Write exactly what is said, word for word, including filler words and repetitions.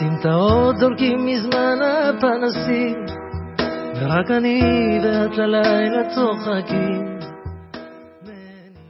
סמטאות דולקים מזמן הפנסים, ורק אני ואת ללילה צוחקים.